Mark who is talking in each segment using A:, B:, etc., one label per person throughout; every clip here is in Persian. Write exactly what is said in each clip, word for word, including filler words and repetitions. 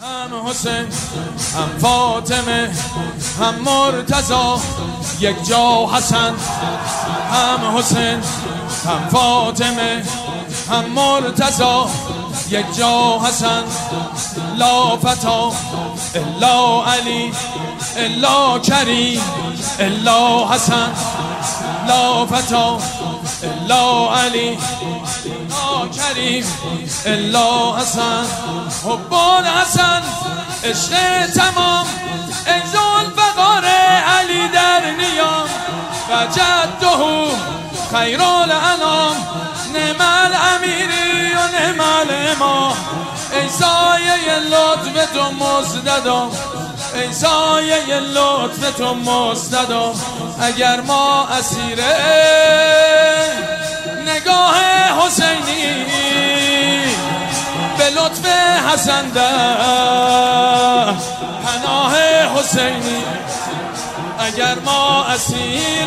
A: هم حسین هم فاطمه هم مرتضی یک جا حسن، هم حسین هم فاطمه هم مرتضی یک جا حسن. لا فتا الا علی الا کریم الا حسن، لا فتا الا علی الا کریم الا حسن. حب الحسن عشق تمام ای ذوالفقار علی در نیام، و جده خیر الانام نعم الامیری و نعم الامام. ای سایه لطف تو مزددا، ای سایه لطف تو مزددا. اگر ما اسیر نگاه حسینی به لطف حسن در پناه حسینی، اگر ما اسیر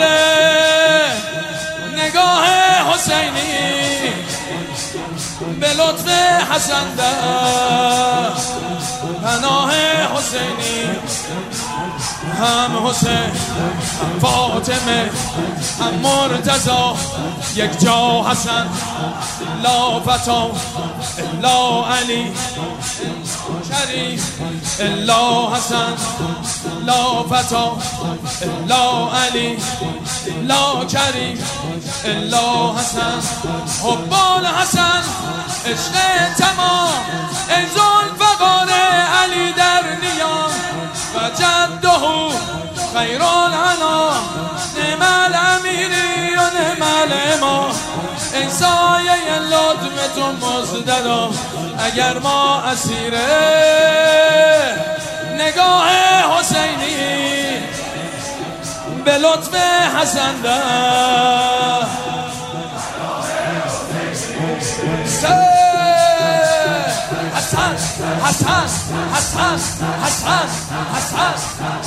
A: نگاه حسینی به لطف حسن در پناه حسینی. هم حسین هم فاطمه هم مرتضی یک جا حسن، لا فتا الا علی کریم الا حسن، لا فتا الا علی لا کریم الا حسن. حب الحسن عشق تمام ای ذوالفقار علی در نیام، و جده خیر الانام نعم الامیری و نعم الامام. ای سایه لطف تو مزددا، اگر ما اسیر نگاه حسینی به لطف حسن در حسن حسن حسن حسن حسن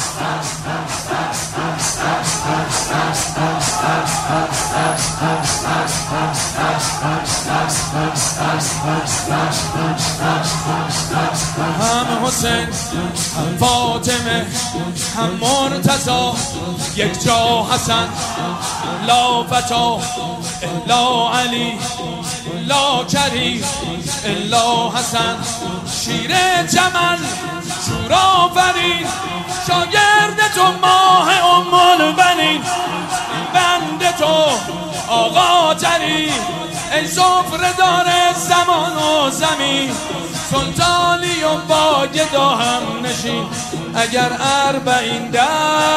A: هم حسین هم فاطمه هم مرتضی یک جا حسن، لا فتا الا علی لا کریم الا حسن. شیر جمل شور آفرین شاگرد تو ماه ام البنین، بند تو آقا تری ای سفره دار زمان و زمین. سلطانی و با گدا هم نشین، اگر اربعین ده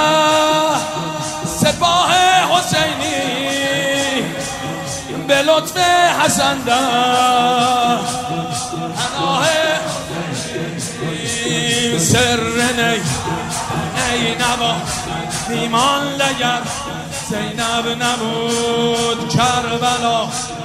A: سپاه حسینی به لطف حسن در پناه سر نی ای نوا ایمان لگر زینب نبود کربلا.